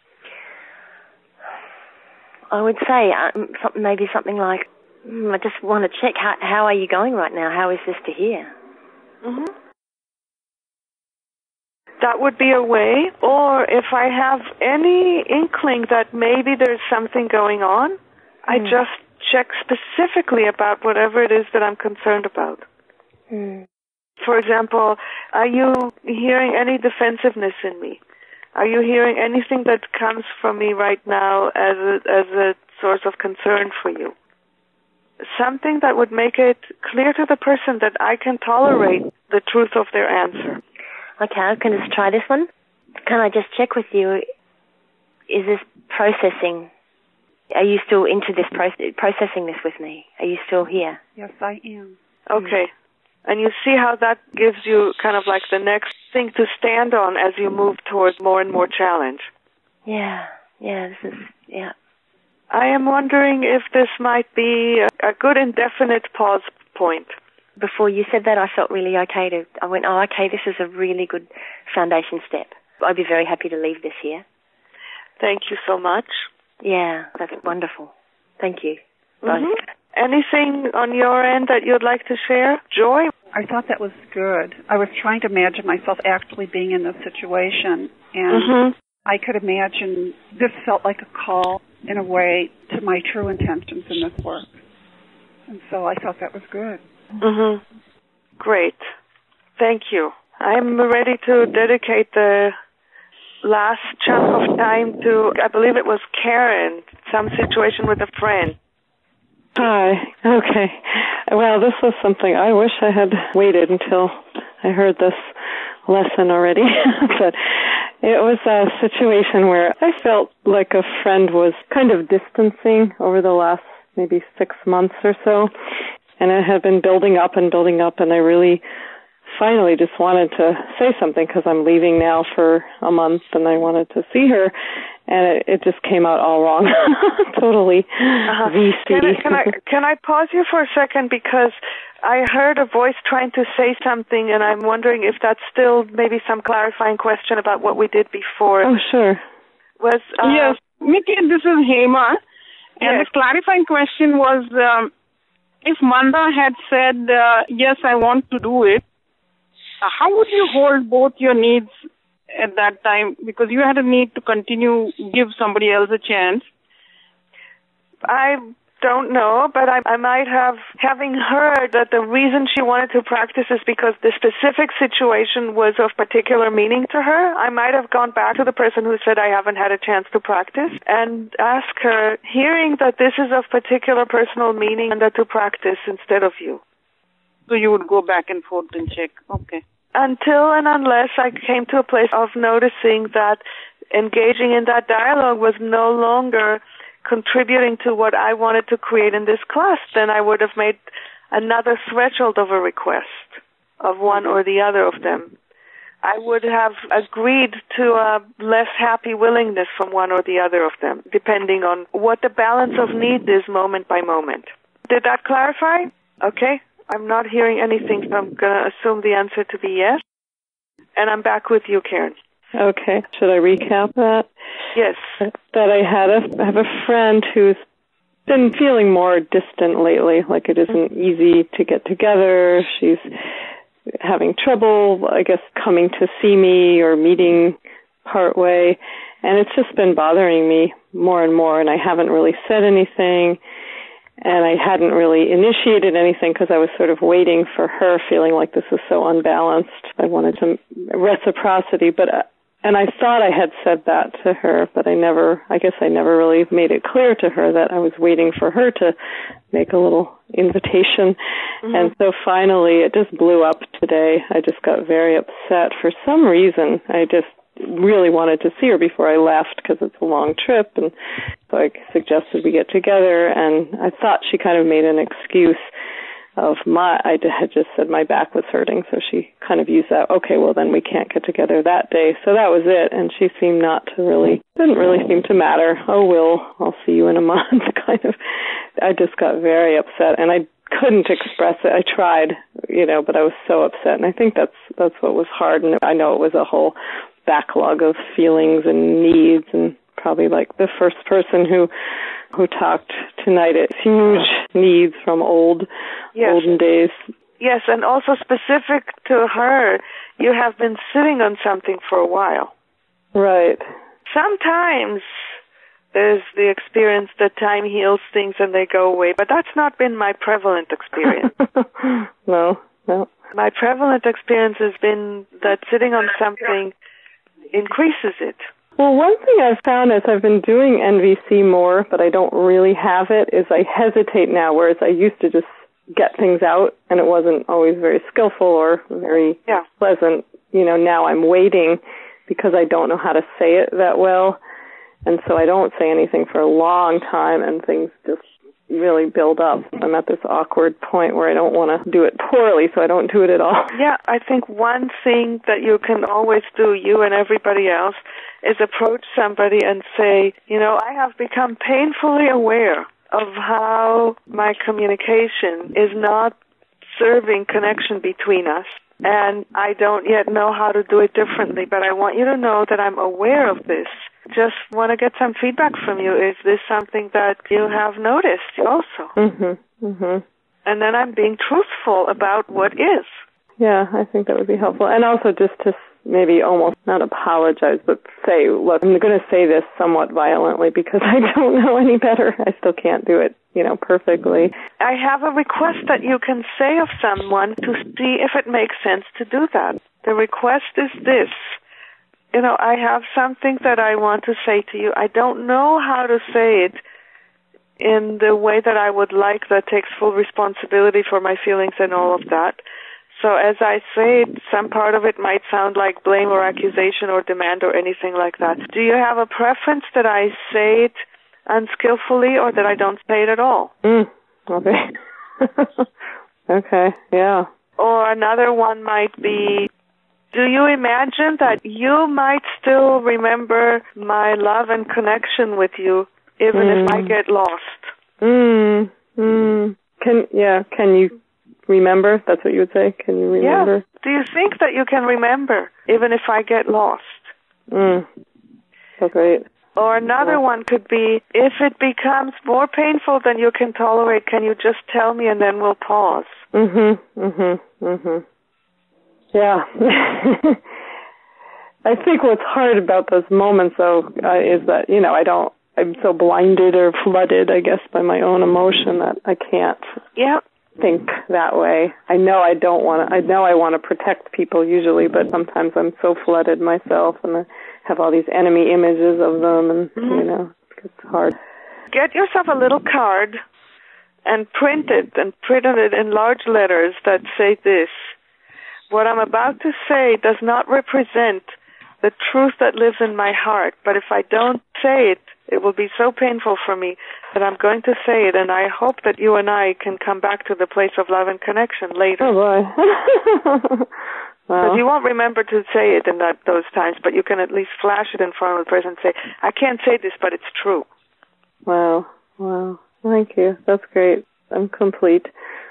I would say maybe something like, I just want to check, how are you going right now? How is this to hear? Mm-hmm. That would be a way. Or if I have any inkling that maybe there's something going on, I just check specifically about whatever it is that I'm concerned about. For example, are you hearing any defensiveness in me? Are you hearing anything that comes from me right now as a source of concern for you? Something that would make it clear to the person that I can tolerate the truth of their answer. Okay, I can just try this one. Can I just check with you, is this processing? Are you still into this processing this with me? Are you still here? Yes, I am. Okay. And you see how that gives you kind of like the next thing to stand on as you move towards more and more challenge. Yeah. I am wondering if this might be a good indefinite pause point. Before you said that, I felt really okay I went, okay, this is a really good foundation step. I'd be very happy to leave this here. Thank you so much. Yeah, that's wonderful. Thank you. Mm-hmm. Anything on your end that you'd like to share? Joy? I thought that was good. I was trying to imagine myself actually being in this situation, and I could imagine this felt like a call, in a way, to my true intentions in this work. And so I thought that was good. Great. Thank you. I'm ready to dedicate the last chunk of time to, I believe it was Karen, some situation with a friend. Hi. Okay. Well, this was something I wish I had waited until I heard this lesson already. But It was a situation where I felt like a friend was kind of distancing over the last maybe 6 months or so, and it had been building up, and I really finally just wanted to say something because I'm leaving now for a month, and I wanted to see her, and it just came out all wrong. Totally VC. Can I pause you for a second, because I heard a voice trying to say something, and I'm wondering if that's still maybe some clarifying question about what we did before. Oh, sure. Yes, Mickey, this is Hema, and the clarifying question was, if Manda had said, yes, I want to do it, how would you hold both your needs at that time? Because you had a need to continue, give somebody else a chance. I don't know, but I might have, having heard that the reason she wanted to practice is because the specific situation was of particular meaning to her, I might have gone back to the person who said I haven't had a chance to practice and ask her, hearing that this is of particular personal meaning, and that to practice instead of you. So you would go back and forth and check. Okay. Until and unless I came to a place of noticing that engaging in that dialogue was no longer contributing to what I wanted to create in this class, then I would have made another threshold of a request of one or the other of them. I would have agreed to a less happy willingness from one or the other of them, depending on what the balance of need is moment by moment. Did that clarify? Okay. I'm not hearing anything, so I'm going to assume the answer to be yes. And I'm back with you, Karen. Okay. Should I recap that? Yes. That I have a friend who's been feeling more distant lately, like it isn't easy to get together. She's having trouble, I guess, coming to see me or meeting partway. And it's just been bothering me more and more, and I haven't really said anything. And I hadn't really initiated anything because I was sort of waiting for her, feeling like this was so unbalanced. I wanted some reciprocity, and I thought I had said that to her, but I guess I never really made it clear to her that I was waiting for her to make a little invitation. Mm-hmm. And so finally it just blew up today. I just got very upset for some reason. I just really wanted to see her before I left because it's a long trip, and so I suggested we get together, and I thought she kind of made an excuse of I had just said my back was hurting, so she kind of used that, okay, well then we can't get together that day. So that was it, and she seemed didn't really seem to matter. Oh, I'll see you in a month, kind of. I just got very upset, and I couldn't express it. I tried, but I was so upset, and I think that's what was hard, and I know it was a whole backlog of feelings and needs, and probably like the first person who talked tonight, it's huge needs from olden days. Yes, and also specific to her, you have been sitting on something for a while. Right. Sometimes there's the experience that time heals things and they go away, but that's not been my prevalent experience. No. My prevalent experience has been that sitting on something increases it. Well, one thing I've found as I've been doing NVC more, but I don't really have it, is I hesitate now, whereas I used to just get things out, and it wasn't always very skillful or very pleasant. Now I'm waiting because I don't know how to say it that well, and so I don't say anything for a long time, and things just really build up. I'm at this awkward point where I don't want to do it poorly, so I don't do it at all. Yeah, I think one thing that you can always do, you and everybody else, is approach somebody and say, I have become painfully aware of how my communication is not serving connection between us, and I don't yet know how to do it differently, but I want you to know that I'm aware of this. Just want to get some feedback from you. Is this something that you have noticed also? Mm-hmm. Mm-hmm. And then I'm being truthful about what is. Yeah, I think that would be helpful. And also just to maybe almost not apologize, but say, look, I'm going to say this somewhat violently because I don't know any better. I still can't do it, perfectly. I have a request that you can say of someone to see if it makes sense to do that. The request is this. I have something that I want to say to you. I don't know how to say it in the way that I would like, that takes full responsibility for my feelings and all of that. So as I say it, some part of it might sound like blame or accusation or demand or anything like that. Do you have a preference that I say it unskillfully or that I don't say it at all? Okay. Okay, yeah. Or another one might be, do you imagine that you might still remember my love and connection with you even if I get lost? Can you remember? That's what you would say? Can you remember? Yeah. Do you think that you can remember even if I get lost? So great. Or another one could be, if it becomes more painful than you can tolerate, can you just tell me and then we'll pause? Yeah. I think what's hard about those moments, though, is that, I'm so blinded or flooded, I guess, by my own emotion that I can't think that way. I know I want to protect people usually, but sometimes I'm so flooded myself and I have all these enemy images of them and, it's hard. Get yourself a little card and print it in large letters that say this: what I'm about to say does not represent the truth that lives in my heart, but if I don't say it, it will be so painful for me that I'm going to say it, and I hope that you and I can come back to the place of love and connection later. Oh, boy. Because you won't remember to say it in those times, but you can at least flash it in front of the person and say, I can't say this, but it's true. Wow. Thank you. That's great. I'm complete.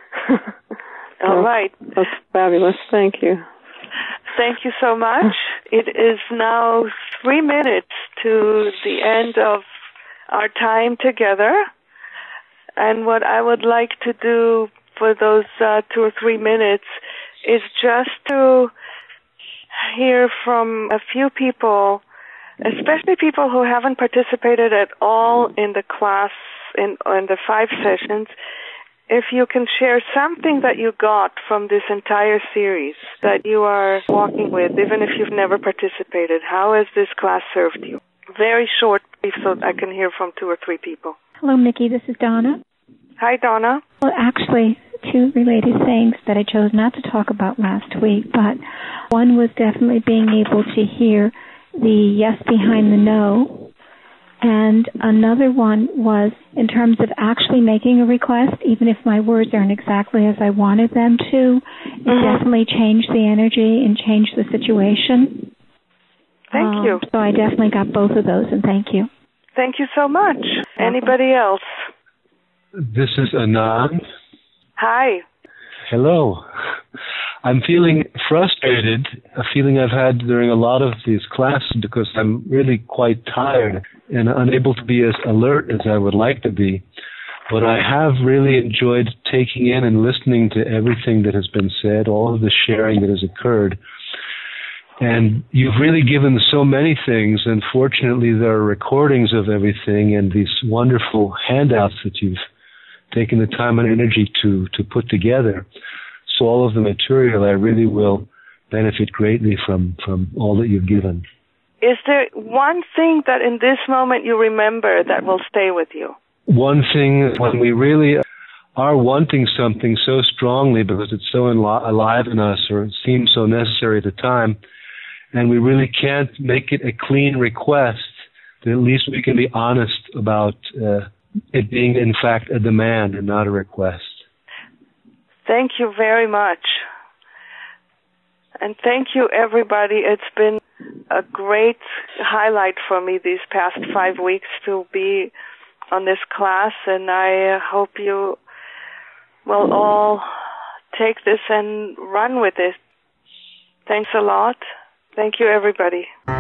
All right. That's fabulous. Thank you. Thank you so much. It is now 3 minutes to the end of our time together. And what I would like to do for those 2 or 3 minutes is just to hear from a few people, especially people who haven't participated at all in the class, in the 5 sessions. If you can share something that you got from this entire series that you are walking with, even if you've never participated, how has this class served you? Very short, brief, so I can hear from 2 or 3 people. Hello, Mickey. This is Donna. Hi, Donna. Well, actually, 2 related things that I chose not to talk about last week, but one was definitely being able to hear the yes behind the no. And another one was in terms of actually making a request, even if my words aren't exactly as I wanted them to, it definitely changed the energy and changed the situation. Thank you. So I definitely got both of those, and thank you. Thank you so much. Anybody else? This is Anand. Hi. Hello. I'm feeling frustrated, a feeling I've had during a lot of these classes because I'm really quite tired and unable to be as alert as I would like to be. But I have really enjoyed taking in and listening to everything that has been said, all of the sharing that has occurred. And you've really given so many things, and fortunately there are recordings of everything and these wonderful handouts that you've taken the time and energy to put together. So all of the material, I really will benefit greatly from all that you've given. Is there one thing that in this moment you remember that will stay with you? One thing, when we really are wanting something so strongly because it's so alive in us or it seems so necessary at the time, and we really can't make it a clean request, then at least we can be honest about it being, in fact, a demand and not a request. Thank you very much. And thank you, everybody. It's been a great highlight for me these past 5 weeks to be on this class, and I hope you will all take this and run with it. Thanks a lot. Thank you, everybody.